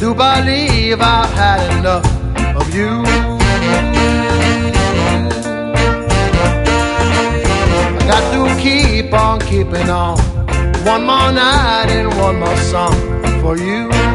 do believe I've had enough of you. I got to keep on keeping on, one more night and one more song for you.